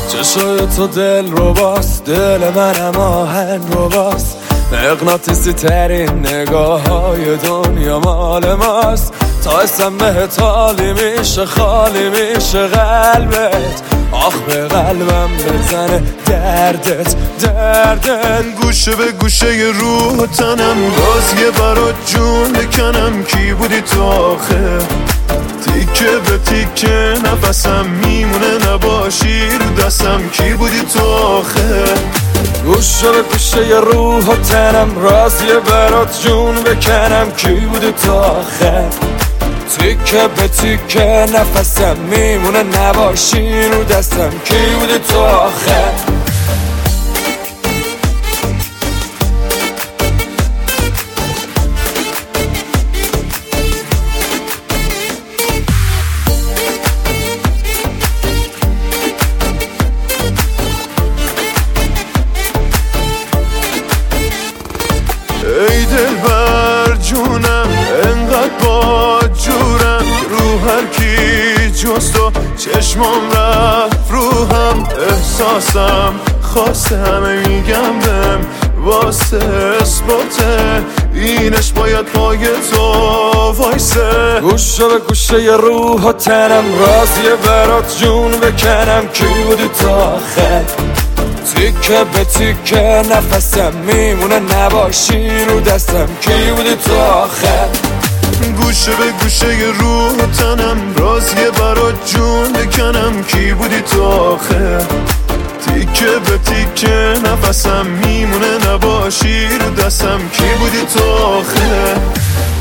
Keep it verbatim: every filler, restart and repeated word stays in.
چشای تو دل رو باس، دل منم آهن رو باس، مغناطیسی ترین نگاه های دنیا مال ماست. تا اسم بهت حالی میشه، خالی میشه قلبت، آخ به قلبم بزنه دردت دردت. گوشه به گوشه روح و تنم، بازیه برات جون بکنم. کی بودی تو آخه؟ تیکه به تیکه نفسم میمونه نباشی رو دستم. کی بودی تو آخه؟ گوشه به گوشه روح و تنم، راضیه برات جون بکنم. کی بودی تو آخه؟ تیکه به تیکه نفسم میمونه نباشی رو دستم. کی بودی تو آخه؟ ای دل بر جونم انقدر با جورم، رو هر کی جز تو چشمام رفت روحم. احساسم خواسته همه میگم بهم، واسه اثباته اینش باید پای تو وایسه. گوشه به گوشه روح و تنم، راضیه برات جون بکنم. کی بودی تو آخه؟ تیکه به تیکه نفسم میمونه نباشی رو دستم. کی بودی تو آخه؟ گوشه به گوشه روح و تنم، راضیه برات جون بکنم. کی بودی تو آخه؟ تیکه به تیکه نفسم میمونه نباشی رو دستم. کی بودی تو آخه؟